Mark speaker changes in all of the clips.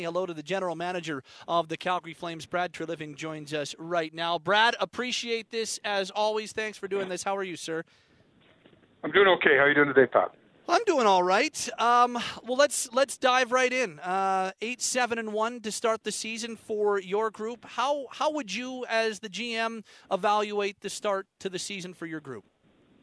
Speaker 1: Hello to the general manager of the Calgary Flames. Brad Treliving joins us right now. Brad, appreciate this as always. Thanks for doing this. How are you, sir?
Speaker 2: I'm doing okay. How are you doing today, Pat?
Speaker 1: I'm doing all right. Well, let's dive right in. 8-7-1 to start the season for your group. How would you, as the GM, evaluate the start to the season for your group?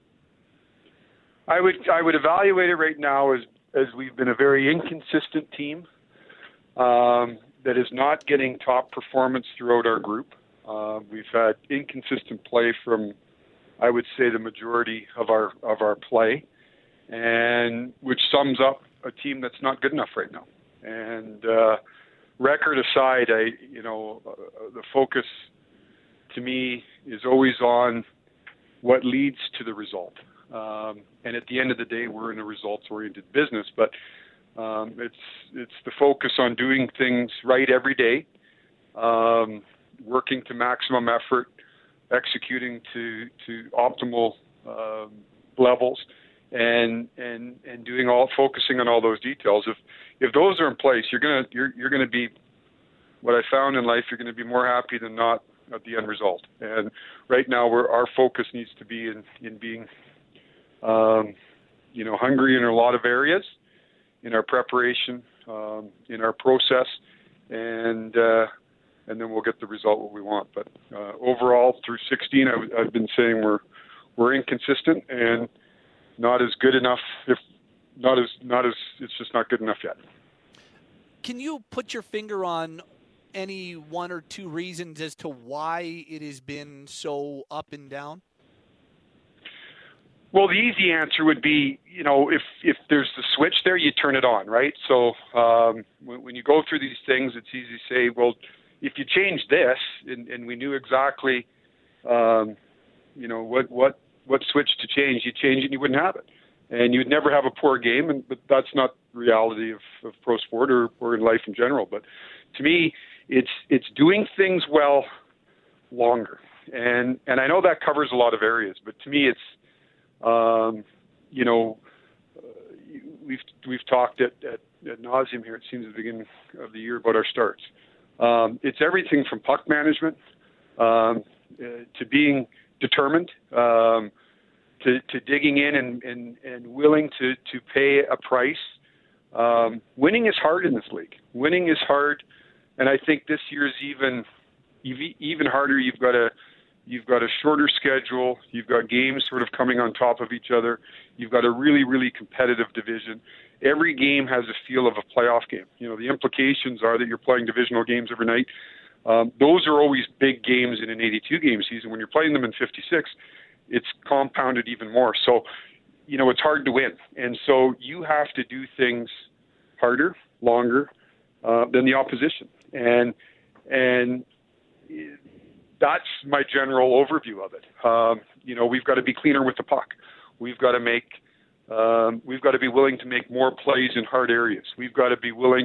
Speaker 2: I would evaluate it right now as we've been a very inconsistent team that is not getting top performance throughout our group. We've had inconsistent play from, I would say, the majority of our play, and which sums up a team that's not good enough right now. And record aside, the focus to me is always on what leads to the result. And at the end of the day, we're in a results-oriented business, but it's the focus on doing things right every day, working to maximum effort, executing to optimal levels, and focusing on all those details. If those are in place, you're gonna be, what I found in life, you're gonna be more happy than not at the end result. And right now, our focus needs to be in being hungry in a lot of areas, in our preparation, in our process, and then we'll get the result what we want. But overall, through 16, I've been saying we're inconsistent and not as good enough. If not as it's just not good enough yet.
Speaker 1: Can you put your finger on any one or two reasons as to why it has been so up and down?
Speaker 2: Well, the easy answer would be, if there's the switch there, you turn it on, right? So when you go through these things, it's easy to say, well, if you change this, and we knew exactly, what switch to change, you change it and you wouldn't have it. And you'd never have a poor game, but that's not the reality of pro sport or in life in general. But to me, it's doing things well longer. And I know that covers a lot of areas, but to me, it's, we've talked at nauseum here, it seems, at the beginning of the year about our starts. It's everything from puck management to being determined, to digging in and willing to pay a price. Winning is hard in this league. Winning is hard, and I think this year is even harder. You've got a shorter schedule. You've got games sort of coming on top of each other. You've got a really, really competitive division. Every game has a feel of a playoff game. The implications are that you're playing divisional games every night. Those are always big games in an 82-game season. When you're playing them in 56, it's compounded even more. So, it's hard to win. And so you have to do things harder, longer than the opposition. And that's my general overview of it. We've got to be cleaner with the puck. We've got to be willing to make more plays in hard areas. We've got to be willing,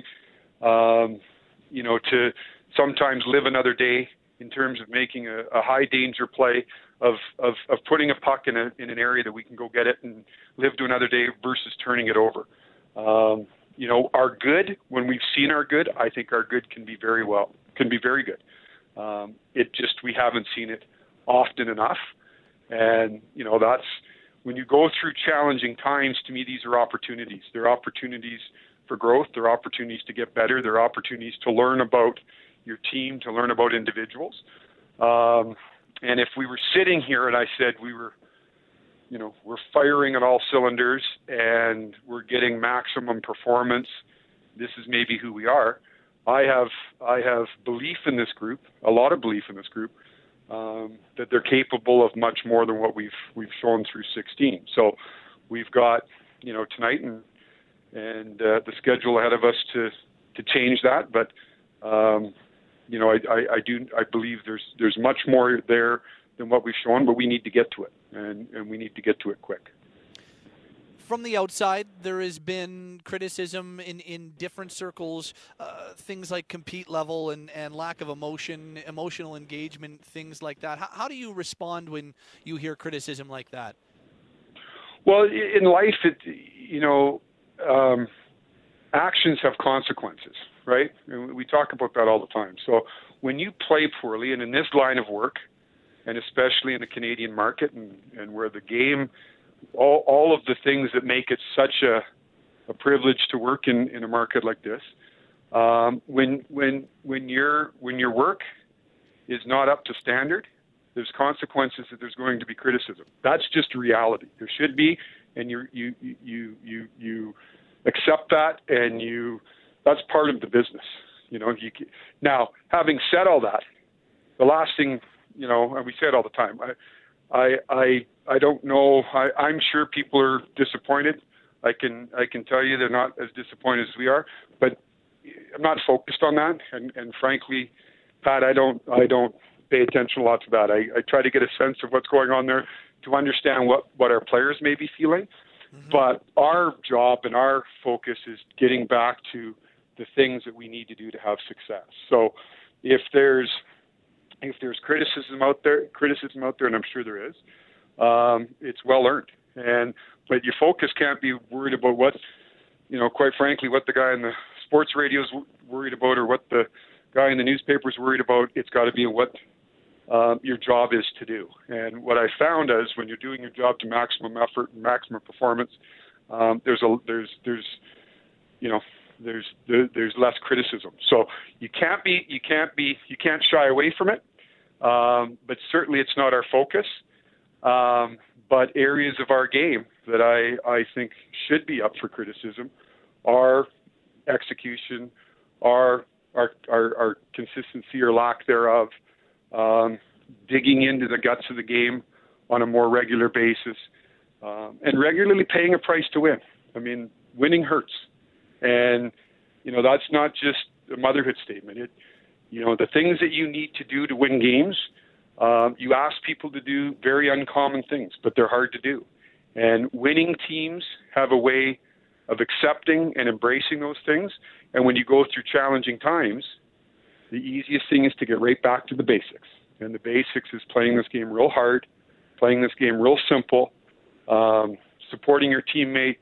Speaker 2: to sometimes live another day in terms of making a high danger play of putting a puck in an area that we can go get it and live to another day versus turning it over. Our good, when we've seen our good, I think our good can be very good. We haven't seen it often enough. And, that's when you go through challenging times, to me, these are opportunities. They're opportunities for growth. They're opportunities to get better. They're opportunities to learn about your team, to learn about individuals. And if we were sitting here and I said we're firing on all cylinders and we're getting maximum performance, this is maybe who we are. I have belief in this group, a lot of belief in this group, that they're capable of much more than what we've shown through 16. So we've got tonight and the schedule ahead of us to change that. But I believe there's much more there than what we've shown, but we need to get to it, and we need to get to it quick.
Speaker 1: From the outside, there has been criticism in different circles, things like compete level and lack of emotional engagement, things like that. How do you respond when you hear criticism like that?
Speaker 2: Well, in life, actions have consequences. right? And we talk about that all the time. So when you play poorly, and in this line of work, and especially in the Canadian market, and where the game, all of the things that make it such a privilege to work in a market like this, when your work is not up to standard, there's consequences that there's going to be criticism. That's just reality. There should be, and you accept that, and that's part of the business. Now, having said all that, the last thing, and we say it all the time, I don't know. I'm sure people are disappointed. I can tell you they're not as disappointed as we are, but I'm not focused on that. And frankly, Pat, I don't pay attention a lot to that. I try to get a sense of what's going on there to understand what our players may be feeling. Mm-hmm. But our job and our focus is getting back to the things that we need to do to have success. So if there's criticism out there, and I'm sure there is, it's well earned. But your focus can't be worried about what, quite frankly, what the guy in the sports radio is worried about, or what the guy in the newspaper is worried about. It's got to be what your job is to do. And what I found is when you're doing your job to maximum effort and maximum performance, there's less criticism. So you can't shy away from it. But certainly it's not our focus. But areas of our game that I think should be up for criticism are execution, are consistency or lack thereof, digging into the guts of the game on a more regular basis, and regularly paying a price to win. I mean, winning hurts. And, that's not just a motherhood statement. The things that you need to do to win games, you ask people to do very uncommon things, but they're hard to do. And winning teams have a way of accepting and embracing those things. And when you go through challenging times, the easiest thing is to get right back to the basics. And the basics is playing this game real hard, playing this game real simple, supporting your teammate,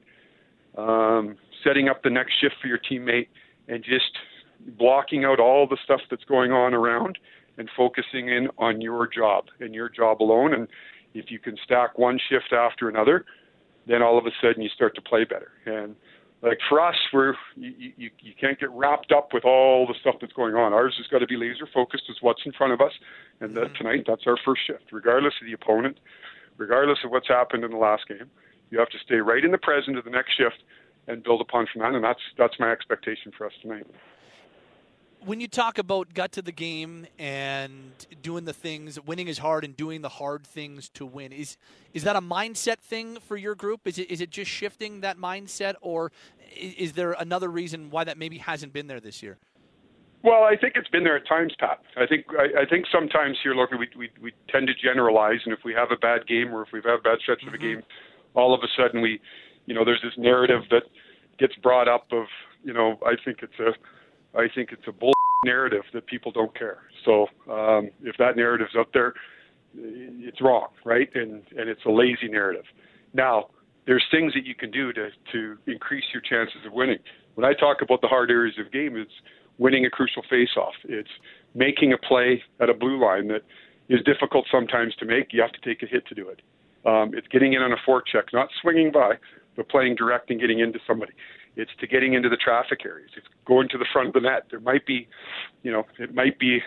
Speaker 2: setting up the next shift for your teammate, and just blocking out all the stuff that's going on around and focusing in on your job and your job alone. And if you can stack one shift after another, then all of a sudden you start to play better. And like for us, you can't get wrapped up with all the stuff that's going on. Ours has got to be laser focused as what's in front of us. And tonight, that's our first shift, regardless of the opponent, regardless of what's happened in the last game. You have to stay right in the present of the next shift and build upon from that. And that's my expectation for us tonight.
Speaker 1: When you talk about gut to the game and doing the things, winning is hard and doing the hard things to win, is that a mindset thing for your group? Is it just shifting that mindset, or is there another reason why that maybe hasn't been there this year?
Speaker 2: Well, I think it's been there at times, Pat. I think sometimes here locally we tend to generalize, and if we have a bad game or if we have a bad stretch of a game, all of a sudden there's this narrative that gets brought up of, I think it's a bull narrative that people don't care. So if that narrative's out there, it's wrong, right? And it's a lazy narrative. Now, there's things that you can do to increase your chances of winning. When I talk about the hard areas of game, it's winning a crucial face-off. It's making a play at a blue line that is difficult sometimes to make. You have to take a hit to do it. It's getting in on a forecheck, not swinging by, but playing direct and getting into somebody. It's to getting into the traffic areas. It's going to the front of the net. There might be, it might be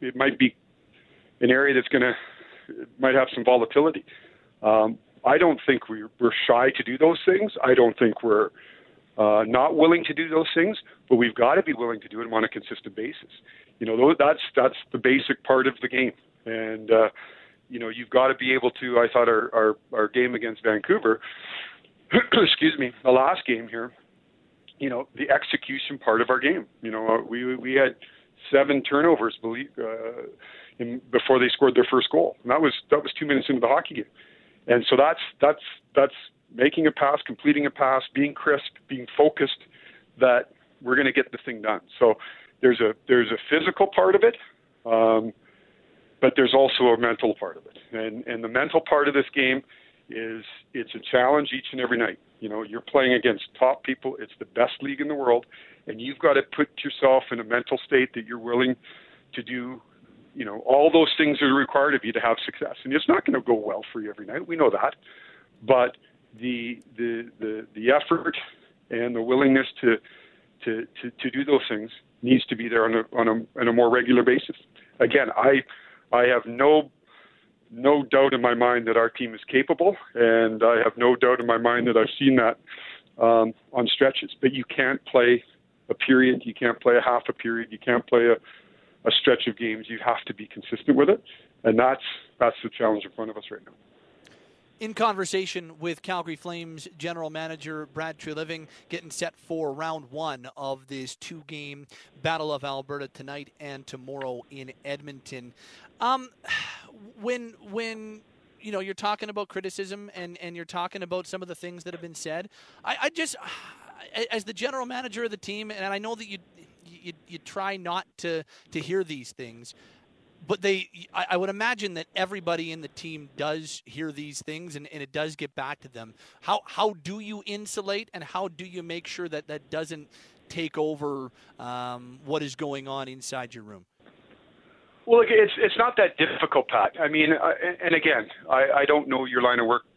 Speaker 2: an area that's might have some volatility. I don't think we're shy to do those things. I don't think we're not willing to do those things, but we've got to be willing to do them on a consistent basis. That's the basic part of the game. And, you've got to be able to, I thought our game against Vancouver, excuse me, the last game here, the execution part of our game. We had 7 turnovers before they scored their first goal. And that was 2 minutes into the hockey game. And so that's making a pass, completing a pass, being crisp, being focused, that we're going to get the thing done. So there's a physical part of it, but there's also a mental part of it. And the mental part of this game is it's a challenge each and every night. You're playing against top people. It's the best league in the world, and you've got to put yourself in a mental state that you're willing to do, all those things that are required of you to have success. And it's not going to go well for you every night. We know that, but the effort and the willingness to do those things needs to be there on a more regular basis. Again, I have no doubt in my mind that our team is capable, and I have no doubt in my mind that I've seen that on stretches. But you can't play a period, you can't play a half a period, you can't play a stretch of games. You have to be consistent with it, and that's the challenge in front of us right now.
Speaker 1: In conversation with Calgary Flames General Manager Brad Treliving, getting set for round one of this two-game Battle of Alberta tonight and tomorrow in Edmonton. When you're talking about criticism and you're talking about some of the things that have been said, I just, as the general manager of the team, and I know that you try not to hear these things, but I would imagine that everybody in the team does hear these things, and it does get back to them. How do you insulate, and how do you make sure that doesn't take over what is going on inside your room?
Speaker 2: Well, it's not that difficult, Pat. I mean, and again, I don't know your line of work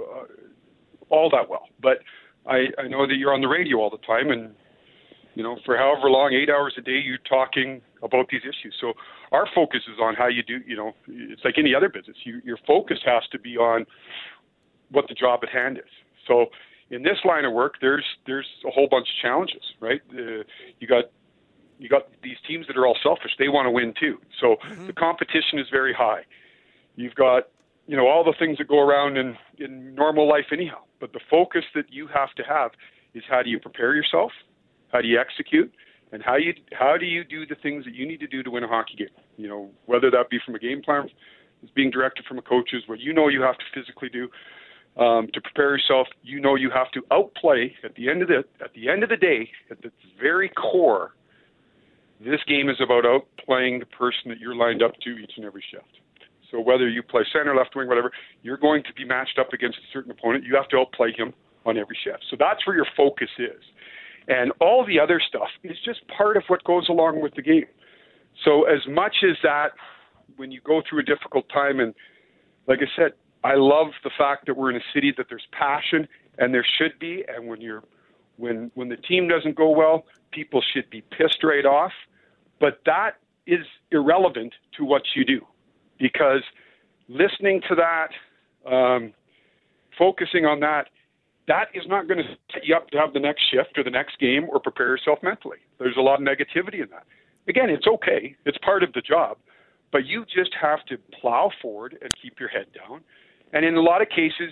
Speaker 2: all that well, but I know that you're on the radio all the time, and for however long, 8 hours a day, you're talking about these issues. So our focus is on how you do, it's like any other business. Your focus has to be on what the job at hand is. So in this line of work, there's a whole bunch of challenges, right? You got these teams that are all selfish. They want to win too. So the competition is very high. You've got, all the things that go around in normal life anyhow. But the focus that you have to have is, how do you prepare yourself? How do you execute? And how do you do the things that you need to do to win a hockey game? Whether that be from a game plan that's being directed from a coach's, what you have to physically do to prepare yourself. You have to outplay at the end of the day, at the very core. This game is about outplaying the person that you're lined up to each and every shift. So whether you play center, left wing, whatever, you're going to be matched up against a certain opponent. You have to outplay him on every shift. So that's where your focus is. And all the other stuff is just part of what goes along with the game. So as much as that, when you go through a difficult time, and like I said, I love the fact that we're in a city that there's passion, and there should be. And when the team doesn't go well, people should be pissed right off. But that is irrelevant to what you do, because listening to that, focusing on that is not going to set you up to have the next shift or the next game or prepare yourself mentally. There's a lot of negativity in that. Again, it's okay. It's part of the job. But you just have to plow forward and keep your head down. And in a lot of cases,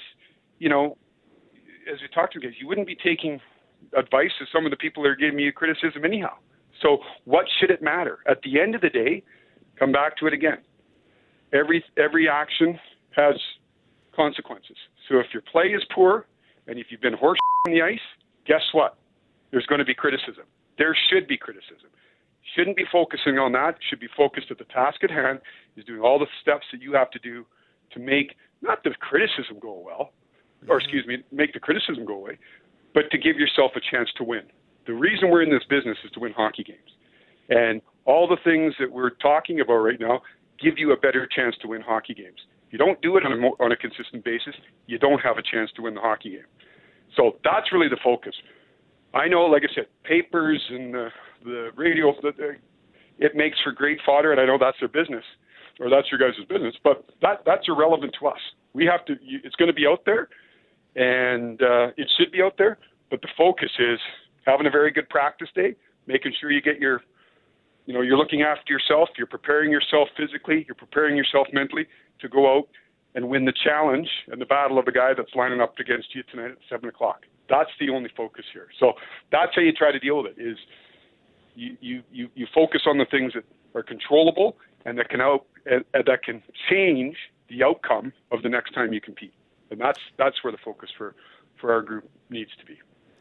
Speaker 2: as we talked to guys, you wouldn't be taking advice of some of the people that are giving you criticism anyhow. So what should it matter? At the end of the day, come back to it again. Every action has consequences. So if your play is poor, and if you've been horse on the ice, guess what? There's going to be criticism. There should be criticism. Shouldn't be focusing on that. Should be focused at the task at hand, is doing all the steps that you have to do to make not the criticism go well, make the criticism go away, but to give yourself a chance to win. The reason we're in this business is to win hockey games. And all the things that we're talking about right now give you a better chance to win hockey games. If you don't do it on a consistent basis, you don't have a chance to win the hockey game. So that's really the focus. I know, like I said, papers and the radio, it makes for great fodder, and I know that's their business, or that's your guys' business, but that's irrelevant to us. We have to, it's going to be out there, and it should be out there, but the focus is having a very good practice day, making sure you get you're looking after yourself, you're preparing yourself physically, you're preparing yourself mentally to go out and win the challenge and the battle of the guy that's lining up against you tonight at 7 o'clock. That's the only focus here. So that's how you try to deal with it, is you focus on the things that are controllable and that can change the outcome of the next time you compete. And that's where the focus for our group needs to be.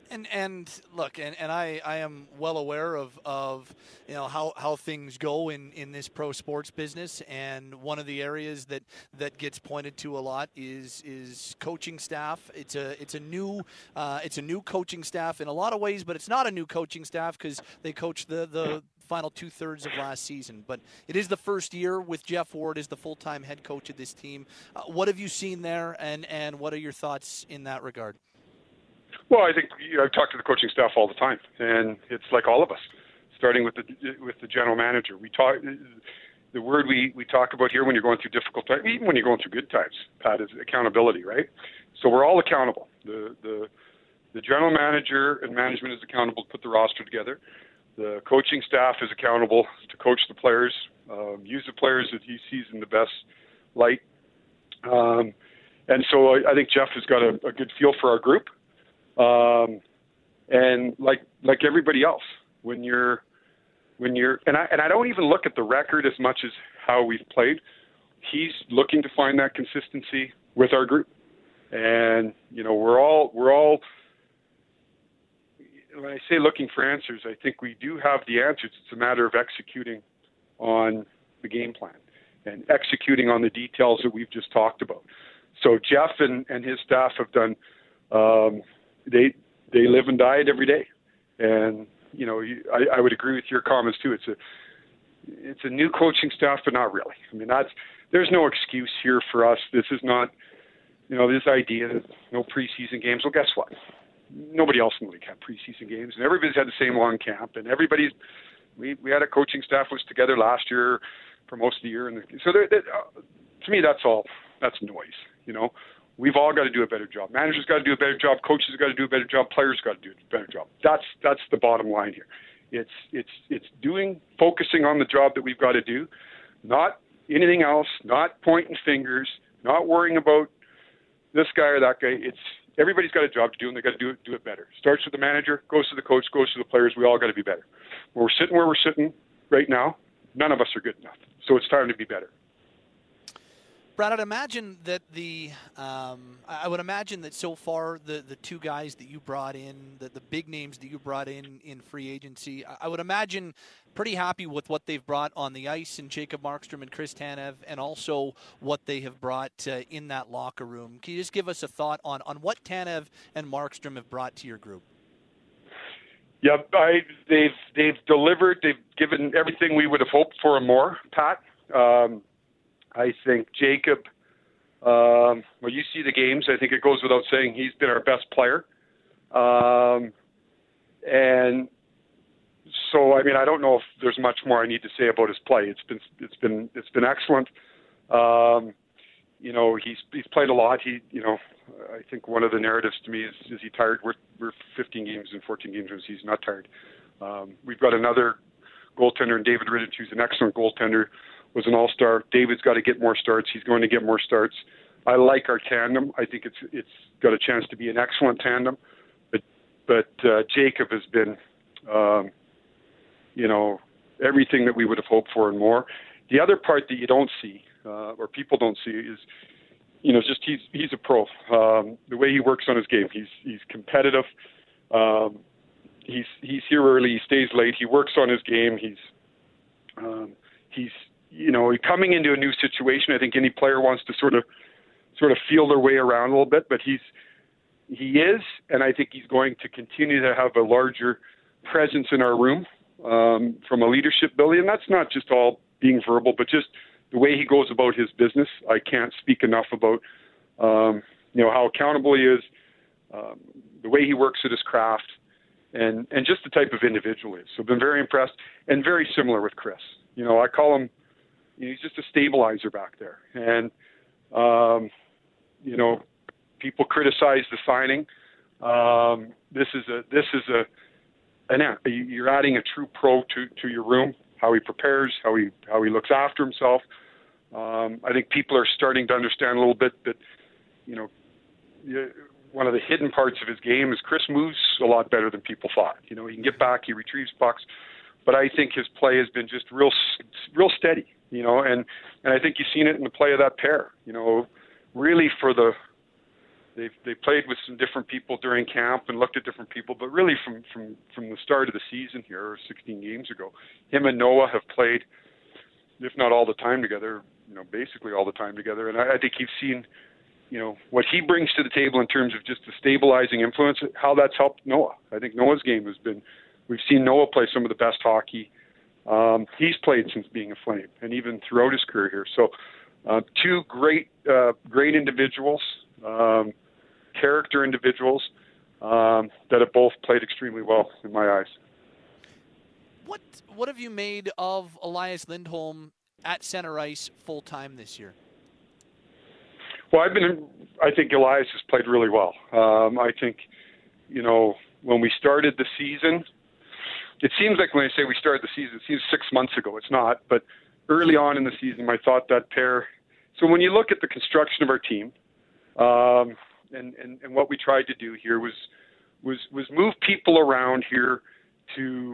Speaker 1: And look, and I am well aware of how things go in this pro sports business, and one of the areas that gets pointed to a lot is coaching staff. It's a new coaching staff in a lot of ways, but it's not a new coaching staff because they coached the final 2/3 of last season. But it is the first year with Jeff Ward as the full-time head coach of this team. What have you seen there, and what are your thoughts in that regard?
Speaker 2: Well, I think I talk to the coaching staff all the time, and it's like all of us, starting with the general manager. We talk the word we talk about here when you're going through difficult times, even when you're going through good times, Pat, is accountability, right? So we're all accountable. The general manager and management is accountable to put the roster together. The coaching staff is accountable to coach the players, use the players that he sees in the best light. And so I think Jeff has got a good feel for our group. And like everybody else, when you're and I don't even look at the record as much as how we've played. He's looking to find that consistency with our group, and we're all when I say looking for answers, I think we do have the answers. It's a matter of executing on the game plan and executing on the details that we've just talked about. So Jeff and his staff have done. They live and die every day, and I would agree with your comments too. It's a new coaching staff, but not really. I mean, there's no excuse here for us. This is not, this idea that no preseason games. Well, guess what? Nobody else in the league had preseason games, and everybody's had the same long camp, and we had a coaching staff was together last year for most of the year, and so to me that's noise. We've all got to do a better job. Managers got to do a better job. Coaches got to do a better job. Players got to do a better job. That's the bottom line here. It's focusing on the job that we've got to do, not anything else, not pointing fingers, not worrying about this guy or that guy. Everybody's got a job to do, and they got to do it better. Starts with the manager, goes to the coach, goes to the players. We all got to be better. When we're sitting where we're sitting right now, none of us are good enough. So it's time to be better.
Speaker 1: Brad, I'd imagine that I would imagine that so far the two guys that you brought in, the big names that you brought in free agency, I would imagine pretty happy with what they've brought on the ice in Jacob Markstrom and Chris Tanev, and also what they have brought in that locker room. Can you just give us a thought on what Tanev and Markstrom have brought to your group?
Speaker 2: Yeah, they've delivered. They've given everything we would have hoped for and more, Pat. I think Jacob, you see the games. I think it goes without saying he's been our best player. And so, I mean, I don't know if there's much more I need to say about his play. It's been excellent. He's played a lot. I think one of the narratives to me is he tired? We're 15 games and 14 games and he's not tired. We've got another goaltender in David Rittich, who's an excellent goaltender. Was an all-star. David's got to get more starts. He's going to get more starts. I like our tandem. I think it's got a chance to be an excellent tandem. But Jacob has been, everything that we would have hoped for and more. The other part that you don't see, or people don't see, is, just he's a pro. The way he works on his game, he's competitive. He's here early. He stays late. He works on his game. He's coming into a new situation. I think any player wants to sort of feel their way around a little bit, but he is, and I think he's going to continue to have a larger presence in our room from a leadership ability. And that's not just all being verbal, but just the way he goes about his business. I can't speak enough about how accountable he is, the way he works at his craft, and just the type of individual he is. So I've been very impressed, and very similar with Chris. I call him, he's just a stabilizer back there. And, people criticize the signing. You're adding a true pro to your room, how he prepares, how he looks after himself. I think people are starting to understand a little bit that, one of the hidden parts of his game is Chris moves a lot better than people thought. He can get back, he retrieves pucks. But I think his play has been just real steady, and I think you've seen it in the play of that pair. Really for the they played with some different people during camp and looked at different people, but really from the start of the season here, or 16 games ago, him and Noah have played, if not all the time together, basically all the time together. And I think you've seen, what he brings to the table in terms of just the stabilizing influence, how that's helped Noah. I think Noah's game has been, we've seen Noah play some of the best hockey he's played since being a Flame, and even throughout his career here. So two great individuals, character individuals that have both played extremely well in my eyes.
Speaker 1: What have you made of Elias Lindholm at center ice full time this year?
Speaker 2: Well, I think Elias has played really well. I think, when we started the season, it seems like when I say we started the season, it seems 6 months ago. It's not, but early on in the season, I thought that pair. So when you look at the construction of our team, and what we tried to do here was move people around here to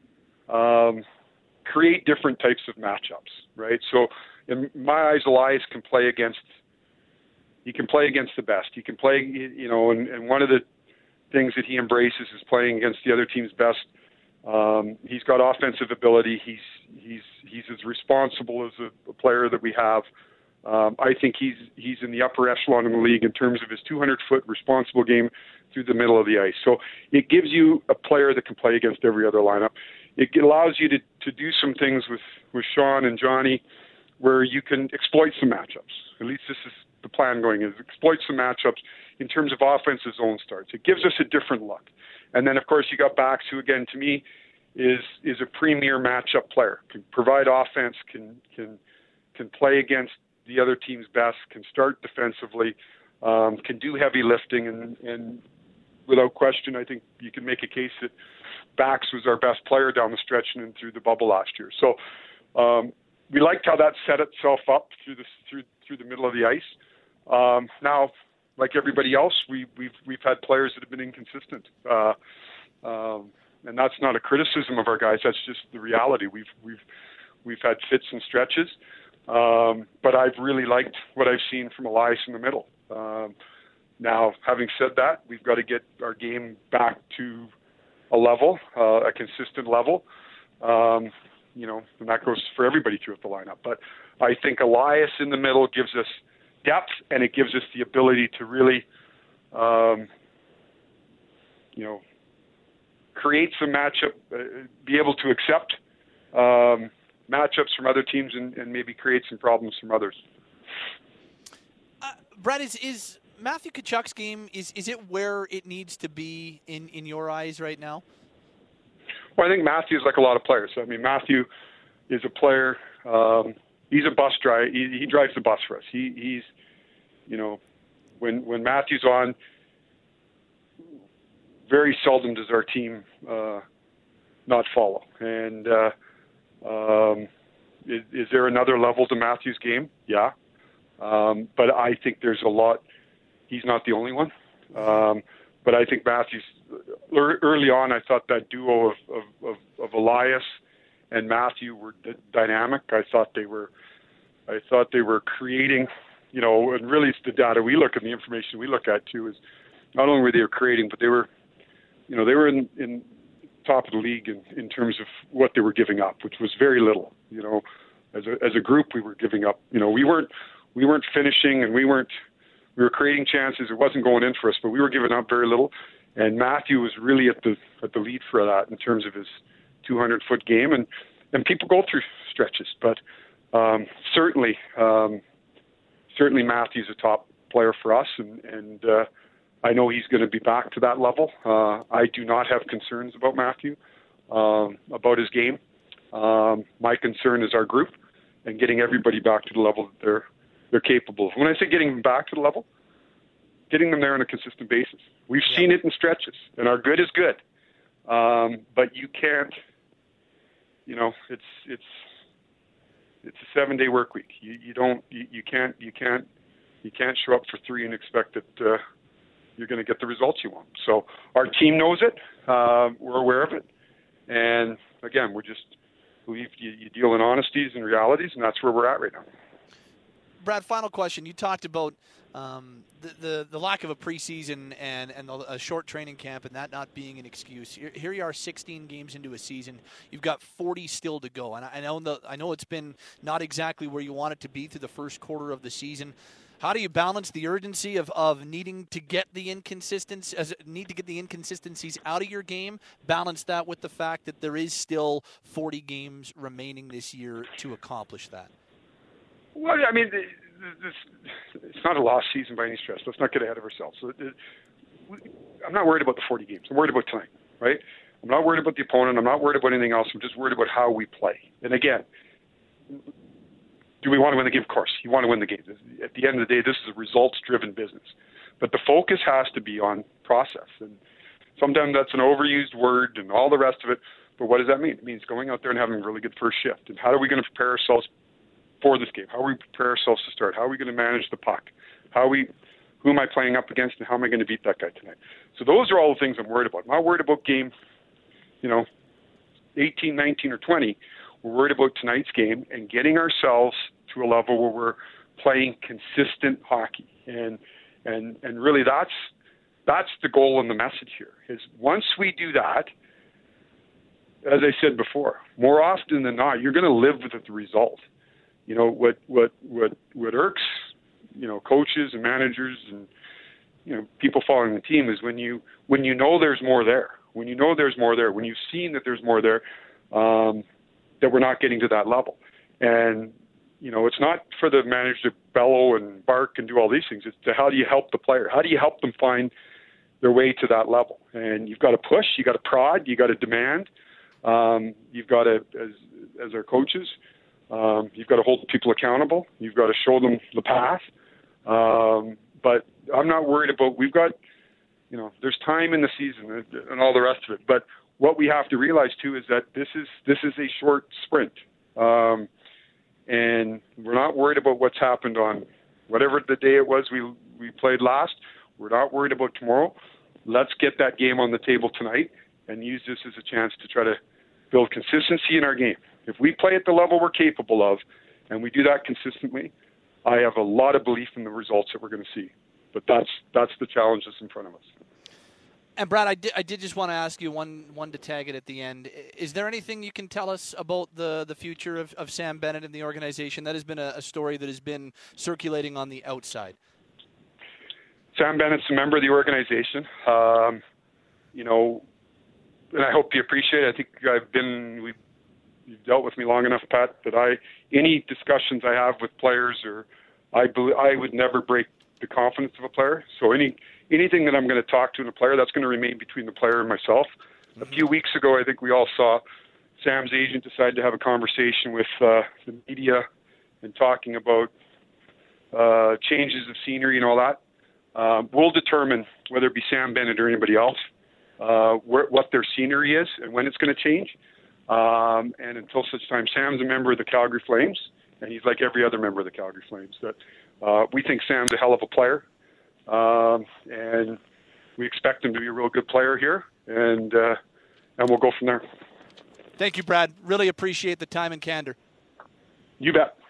Speaker 2: create different types of matchups, right? So in my eyes, Elias can play against the best. He can play, and one of the things that he embraces is playing against the other team's best. He's got offensive ability. He's as responsible as a player that we have. I think he's in the upper echelon in the league in terms of his 200-foot responsible game through the middle of the ice. So it gives you a player that can play against every other lineup. It allows you to do some things with Sean and Johnny where you can exploit some matchups. At least this is the plan going, is exploit some matchups in terms of offensive zone starts. It gives us a different look. And then, of course, you got Bax, who, again, to me, is a premier matchup player. Can provide offense, can play against the other team's best, can start defensively, can do heavy lifting, and without question, I think you can make a case that Bax was our best player down the stretch and through the bubble last year. So we liked how that set itself up through the middle of the ice. Now, like everybody else, we've had players that have been inconsistent, and that's not a criticism of our guys. That's just the reality. We've had fits and stretches, but I've really liked what I've seen from Elias in the middle. Now, having said that, we've got to get our game back to a level, a consistent level. And that goes for everybody throughout the lineup. But I think Elias in the middle gives us depth, and it gives us the ability to really, create some matchup, be able to accept matchups from other teams and maybe create some problems from others.
Speaker 1: Brad, is Matthew Tkachuk's game, is it where it needs to be in your eyes right now?
Speaker 2: Well, I think Matthew's like a lot of players. I mean, Matthew is a player. He's a bus driver. He drives the bus for us. He's, when Matthew's on, very seldom does our team not follow. And is there another level to Matthew's game? Yeah. But I think there's a lot. He's not the only one. But I think Matthew's, early on, I thought that duo of Elias and Matthew were dynamic. I thought they were creating, and really it's the data we look at, the information we look at too, is not only were they creating, but they were in top of the league in terms of what they were giving up, which was very little. As a group, we were giving up. We weren't finishing, and we were creating chances. It wasn't going in for us, but we were giving up very little. And Matthew was really at the lead for that in terms of his 200-foot game. And people go through stretches, but certainly Matthew's a top player for us, and I know he's going to be back to that level. I do not have concerns about Matthew, about his game. My concern is our group and getting everybody back to the level that they're capable of. When I say getting them back to the level, getting them there on a consistent basis. We've seen it in stretches, and our good is good. But you can't, it's a 7-day work week. You can't show up for 3 and expect that you're going to get the results you want. So our team knows it. We're aware of it. And again, we just believe you deal in honesties and realities, and that's where we're at right now.
Speaker 1: Brad, final question. You talked about the lack of a preseason and a short training camp and that not being an excuse. Here you are 16 games into a season. You've got 40 still to go. And I know it's been not exactly where you want it to be through the first quarter of the season. How do you balance the urgency of needing to get the inconsistencies out of your game, balance that with the fact that there is still 40 games remaining this year to accomplish that?
Speaker 2: Well, I mean, it's not a lost season by any stretch. Let's not get ahead of ourselves. I'm not worried about the 40 games. I'm worried about tonight, right? I'm not worried about the opponent. I'm not worried about anything else. I'm just worried about how we play. And again, do we want to win the game? Of course. You want to win the game. At the end of the day, this is a results-driven business. But the focus has to be on process. And sometimes that's an overused word and all the rest of it. But what does that mean? It means going out there and having a really good first shift. And how are we going to prepare ourselves for this game? How are we prepare ourselves to start? How are we going to manage the puck? Who am I playing up against, and how am I going to beat that guy tonight? So those are all the things I'm worried about. I'm not worried about game, 18, 19, or 20. We're worried about tonight's game and getting ourselves to a level where we're playing consistent hockey. And really that's the goal and the message here, is once we do that, as I said before, more often than not, you're going to live with the result. What irks, coaches and managers and, people following the team is when you know there's more there, when you've seen that there's more there, that we're not getting to that level. And, it's not for the manager to bellow and bark and do all these things. It's to how do you help the player? How do you help them find their way to that level? And you've got to push, you got to prod, you got to demand. You've got to, as our coaches, you've got to hold people accountable. You've got to show them the path. But I'm not worried about, we've got, there's time in the season and all the rest of it. But what we have to realize too is that this is a short sprint. And we're not worried about what's happened on whatever the day it was we played last. We're not worried about tomorrow. Let's get that game on the table tonight and use this as a chance to try to build consistency in our game. If we play at the level we're capable of and we do that consistently, I have a lot of belief in the results that we're going to see. But that's the challenge that's in front of us.
Speaker 1: And Brad, I did just want to ask you one to tag it at the end. Is there anything you can tell us about the future of Sam Bennett and the organization? That has been a story that has been circulating on the outside.
Speaker 2: Sam Bennett's a member of the organization. And I hope you appreciate it. I think you've dealt with me long enough, Pat, that any discussions I have with players, I would never break the confidence of a player. So anything that I'm going to talk to in a player, that's going to remain between the player and myself. Mm-hmm. A few weeks ago, I think we all saw Sam's agent decide to have a conversation with the media and talking about changes of scenery and all that. We'll determine whether it be Sam Bennett or anybody else, what their scenery is and when it's going to change. And until such time, Sam's a member of the Calgary Flames, and he's like every other member of the Calgary Flames. That we think Sam's a hell of a player, and we expect him to be a real good player here, and we'll go from there.
Speaker 1: Thank you, Brad. Really appreciate the time and candor.
Speaker 2: You bet.